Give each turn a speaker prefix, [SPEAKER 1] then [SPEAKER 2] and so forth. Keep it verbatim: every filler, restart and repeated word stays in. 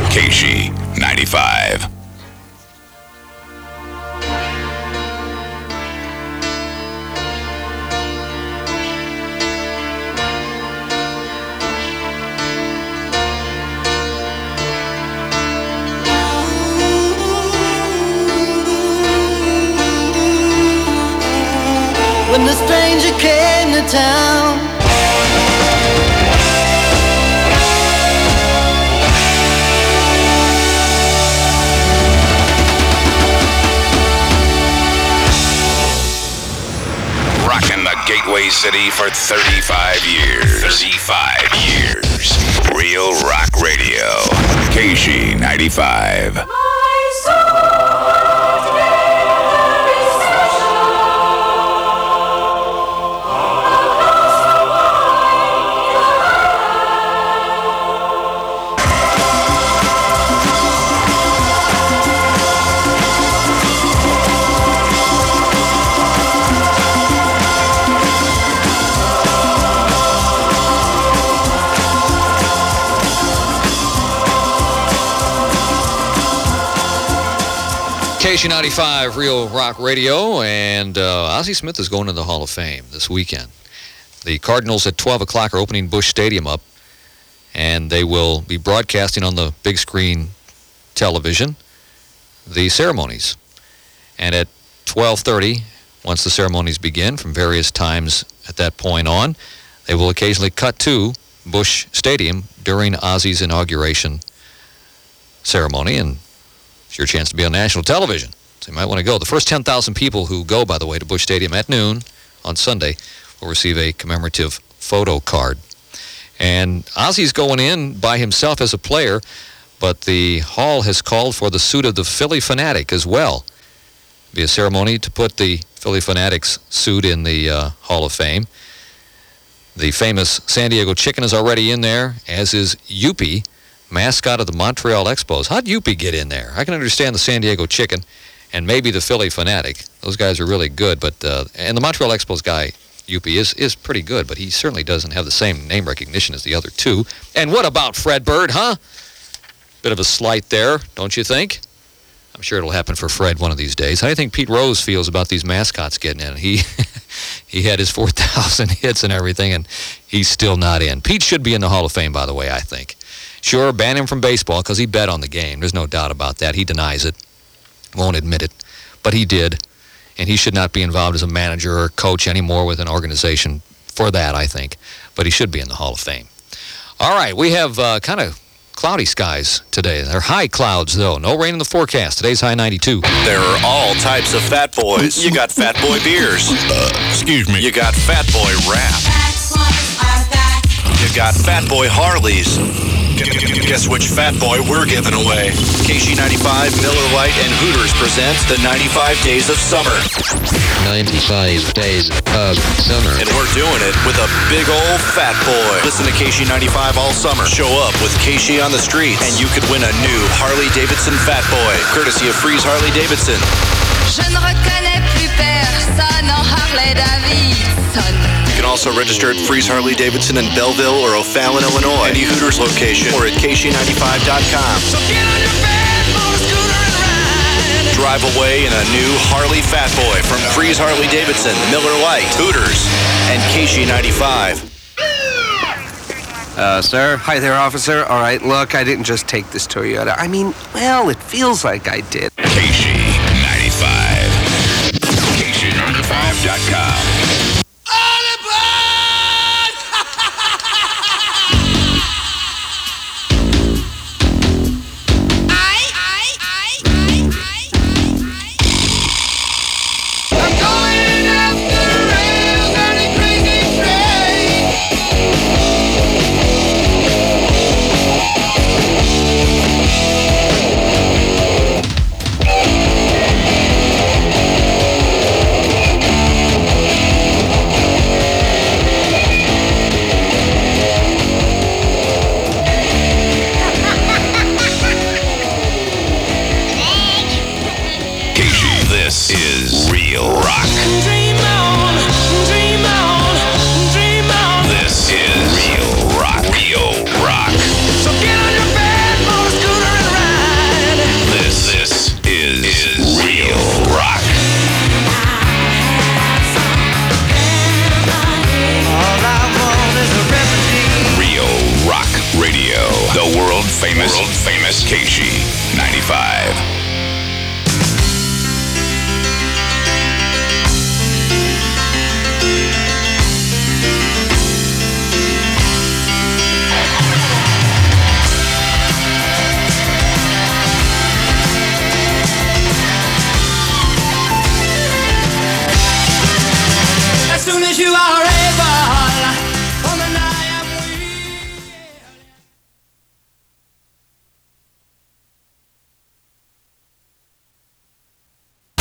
[SPEAKER 1] K C ninety-five.
[SPEAKER 2] When the stranger came to town,
[SPEAKER 1] Rocking the Gateway City for thirty-five years. thirty-five years. Real Rock Radio. K C ninety-five.
[SPEAKER 3] My soul very special.
[SPEAKER 4] K C ninety-five Real Rock Radio, and uh, Ozzie Smith is going to the Hall of Fame this weekend. The Cardinals at twelve o'clock are opening Busch Stadium up, and they will be broadcasting on the big screen television the ceremonies. And at twelve thirty, once the ceremonies begin, from various times at that point on, they will occasionally cut to Busch Stadium during Ozzie's inauguration ceremony, and it's your chance to be on national television, so you might want to go. The first ten thousand people who go, by the way, to Busch Stadium at noon on Sunday will receive a commemorative photo card. And Ozzie's going in by himself as a player, but the Hall has called for the suit of the Phillie Phanatic as well. It'll be a ceremony to put the Phillie Phanatic's suit in the uh, Hall of Fame. The famous San Diego Chicken is already in there, as is Youppi, mascot of the Montreal Expos. How'd Youppi get in there? I can understand the San Diego Chicken and maybe the Phillie Phanatic. Those guys are really good, but uh, and the Montreal Expos guy, Youppi, is, is pretty good, but he certainly doesn't have the same name recognition as the other two. And what about Fred Bird, huh? Bit of a slight there, don't you think? I'm sure it'll happen for Fred one of these days. How do you think Pete Rose feels about these mascots getting in? He he had his four thousand hits and everything, and he's still not in. Pete should be in the Hall of Fame, by the way, I think. Sure, ban him from baseball because he bet on the game. There's no doubt about that. He denies it, won't admit it, but he did. And he should not be involved as a manager or coach anymore with an organization for that, I think. But he should be in the Hall of Fame. All right, we have uh, kind of cloudy skies today. They're high clouds, though. No rain in the forecast. Today's high ninety-two.
[SPEAKER 5] There are all types of Fat Boys. You got Fat Boy beers.
[SPEAKER 1] Uh, excuse me.
[SPEAKER 5] You got Fat Boy rap. You got Fat Boy Harleys. Guess which Fat Boy we're giving away? K C ninety-five, Miller Lite, and Hooters presents the ninety-five Days of Summer.
[SPEAKER 6] ninety-five Days of Summer.
[SPEAKER 5] And we're doing it with a big old Fat Boy. Listen to K C ninety-five all summer. Show up with K C on the streets, and you could win a new Harley-Davidson Fat Boy, courtesy of Freeze Harley-Davidson.
[SPEAKER 7] Je ne reconnais plus personne en Harley-Davidson.
[SPEAKER 5] You can also register at Freeze Harley-Davidson in Belleville or O'Fallon, Illinois, any Hooters location, or at K C ninety-five dot com.
[SPEAKER 2] so get on your bed, on a scooter and ride.
[SPEAKER 5] Drive away in a new Harley Fat Boy from Freeze Harley-Davidson, Miller Lite, Hooters, and K C ninety-five.
[SPEAKER 8] Uh, sir? Hi there, officer. All right, look, I didn't just take this Toyota. I mean, well, it feels like I did.
[SPEAKER 1] K C ninety-five. K C ninety-five dot com. famous, world famous K S H E ninety-five.